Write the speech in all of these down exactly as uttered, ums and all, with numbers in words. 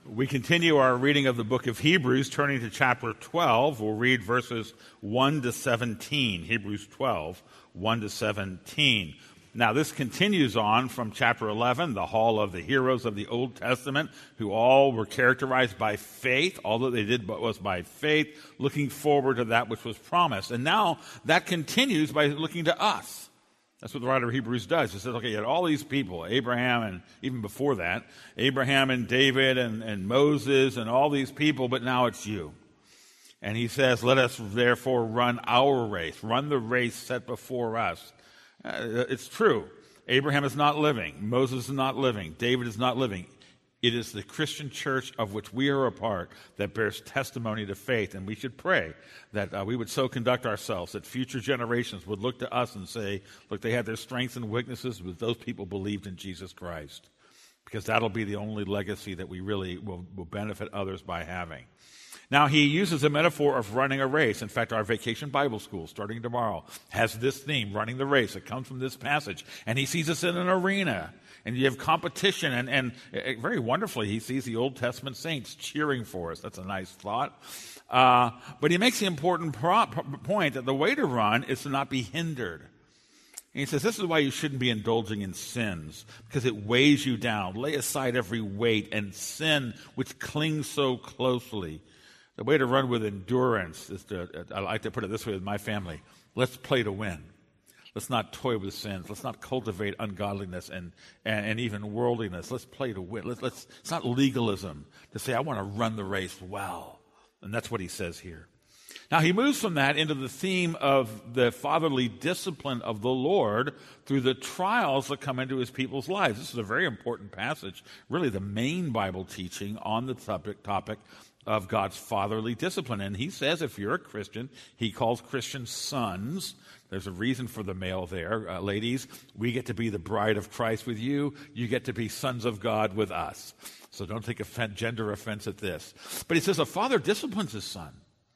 We continue our reading of the book of Hebrews, turning to chapter twelve. We'll read verses one to seventeen. Hebrews twelve, one to seventeen. Now, this continues on from chapter eleven, the hall of the heroes of the Old Testament, who all were characterized by faith. All that they did was by faith, looking forward to that which was promised. And now that continues by looking to us. That's what the writer of Hebrews does. He says, okay, you had all these people, Abraham, and even before that, Abraham and David and, and Moses and all these people, but now it's you. And he says, let us therefore run our race, run the race set before us. Uh, it's true. Abraham is not living. Moses is not living. David is not living. It is the Christian church of which we are a part that bears testimony to faith. And we should pray that uh, we would so conduct ourselves that future generations would look to us and say, look, they had their strengths and weaknesses, but those people believed in Jesus Christ. Because that'll be the only legacy that we really will, will benefit others by having. Now, he uses a metaphor of running a race. In fact, our Vacation Bible School, starting tomorrow, has this theme, running the race. It comes from this passage. And he sees us in an arena. And you have competition. And, and uh, very wonderfully, he sees the Old Testament saints cheering for us. That's a nice thought. Uh, but he makes the important pro- point that the way to run is to not be hindered. And he says, this is why you shouldn't be indulging in sins, because it weighs you down. Lay aside every weight and sin which clings so closely. The way to run with endurance is to, I like to put it this way with my family, let's play to win. Let's not toy with sins. Let's not cultivate ungodliness and, and, and even worldliness. Let's play to win. Let's, let's, it's not legalism to say, I want to run the race well. And that's what he says here. Now, he moves from that into the theme of the fatherly discipline of the Lord through the trials that come into his people's lives. This is a very important passage, really the main Bible teaching on the topic, topic of God's fatherly discipline. And he says if you're a Christian, he calls Christians sons. There's a reason for the male there. Uh, ladies, we get to be the bride of Christ with you. You get to be sons of God with us. So don't take offense, gender offense at this. But he says a father disciplines his son.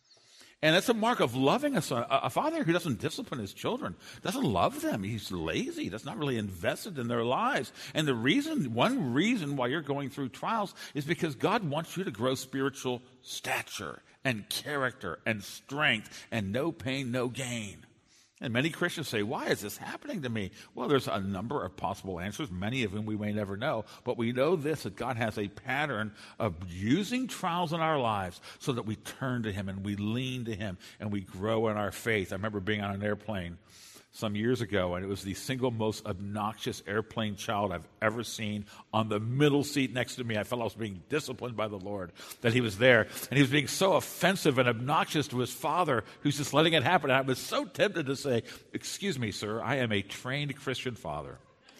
And that's a mark of loving a son. A father who doesn't discipline his children doesn't love them. He's lazy. That's not really invested in their lives. And the reason, one reason why you're going through trials is because God wants you to grow spiritual stature and character and strength and no pain, no gain. And many Christians say, why is this happening to me? Well, there's a number of possible answers, many of them we may never know. But we know this, that God has a pattern of using trials in our lives so that we turn to him and we lean to him and we grow in our faith. I remember being on an airplane some years ago, and it was the single most obnoxious airplane child I've ever seen on the middle seat next to me. I felt I was being disciplined by the Lord that he was there. And he was being so offensive and obnoxious to his father, who's just letting it happen. And I was so tempted to say, excuse me, sir, I am a trained Christian father.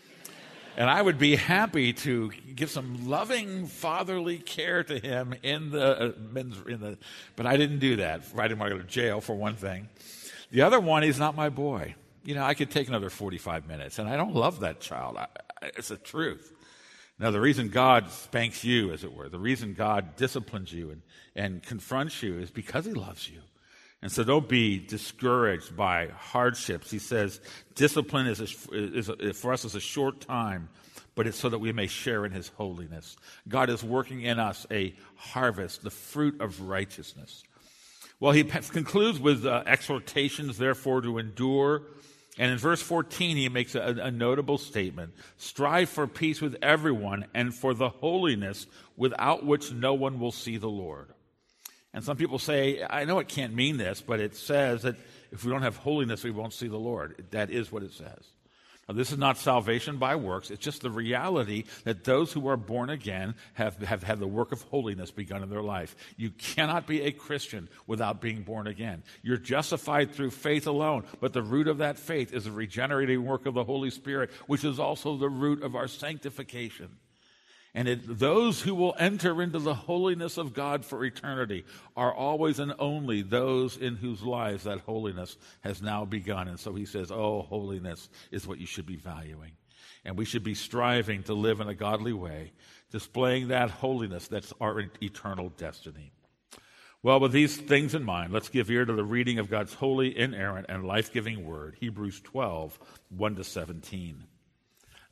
And I would be happy to give some loving fatherly care to him in the, uh, men's, in the, but I didn't do that. I didn't want to go to jail, for one thing. The other one, he's not my boy. You know, I could take another forty-five minutes, and I don't love that child. I, I, it's the truth. Now, the reason God spanks you, as it were, the reason God disciplines you and, and confronts you is because he loves you. And so don't be discouraged by hardships. He says discipline is, a, is a, for us is a short time, but it's so that we may share in his holiness. God is working in us a harvest, the fruit of righteousness. Well, he concludes with uh, exhortations, therefore, to endure. And in verse fourteen, he makes a, a notable statement. Strive for peace with everyone and for the holiness without which no one will see the Lord. And some people say, I know it can't mean this, but it says that if we don't have holiness, we won't see the Lord. That is what it says. Now, this is not salvation by works. It's just the reality that those who are born again have, have had the work of holiness begun in their life. You cannot be a Christian without being born again. You're justified through faith alone, but the root of that faith is the regenerating work of the Holy Spirit, which is also the root of our sanctification. And it, those who will enter into the holiness of God for eternity are always and only those in whose lives that holiness has now begun. And so he says, oh, holiness is what you should be valuing. And we should be striving to live in a godly way, displaying that holiness that's our eternal destiny. Well, with these things in mind, let's give ear to the reading of God's holy, inerrant, and life-giving word, Hebrews twelve, one to seventeen.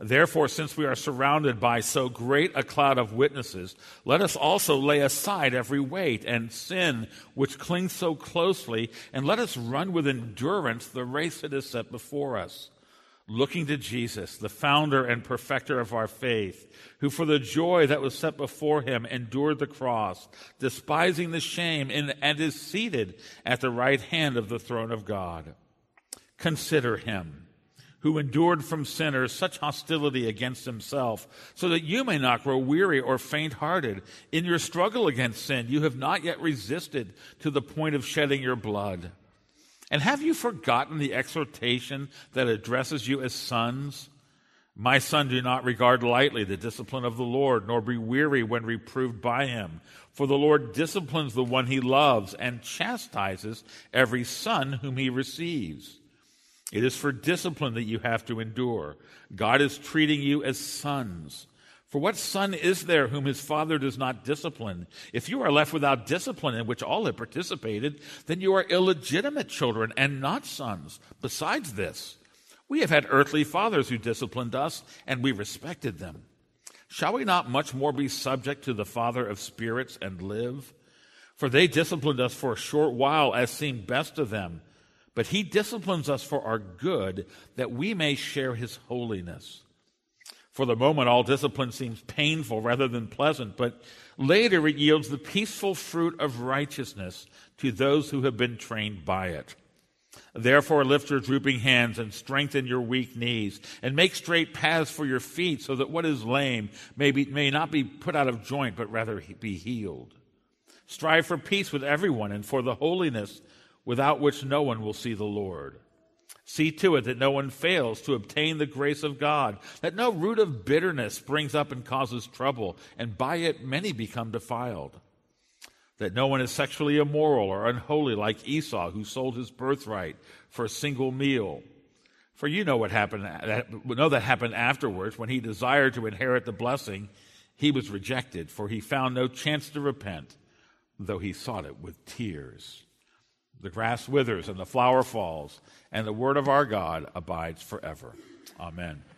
Therefore, since we are surrounded by so great a cloud of witnesses, let us also lay aside every weight and sin which clings so closely, and let us run with endurance the race that is set before us, looking to Jesus, the founder and perfecter of our faith, who for the joy that was set before him endured the cross, despising the shame, and, and is seated at the right hand of the throne of God. Consider him who endured from sinners such hostility against himself, so that you may not grow weary or faint-hearted. In your struggle against sin, you have not yet resisted to the point of shedding your blood. And have you forgotten the exhortation that addresses you as sons? My son, do not regard lightly the discipline of the Lord, nor be weary when reproved by him. For the Lord disciplines the one he loves and chastises every son whom he receives. It is for discipline that you have to endure. God is treating you as sons. For what son is there whom his father does not discipline? If you are left without discipline, in which all have participated, then you are illegitimate children and not sons. Besides this, we have had earthly fathers who disciplined us, and we respected them. Shall we not much more be subject to the Father of spirits and live? For they disciplined us for a short while as seemed best to them, but he disciplines us for our good, that we may share his holiness. For the moment, all discipline seems painful rather than pleasant, but later it yields the peaceful fruit of righteousness to those who have been trained by it. Therefore, lift your drooping hands and strengthen your weak knees, and make straight paths for your feet, so that what is lame may, be, may not be put out of joint, but rather be healed. Strive for peace with everyone and for the holiness without which no one will see the Lord. See to it that no one fails to obtain the grace of God, that no root of bitterness springs up and causes trouble, and by it many become defiled. That no one is sexually immoral or unholy like Esau, who sold his birthright for a single meal. For you know what happened. Know that happened afterwards. When he desired to inherit the blessing, he was rejected, for he found no chance to repent, though he sought it with tears. The grass withers and the flower falls, and the word of our God abides forever. Amen.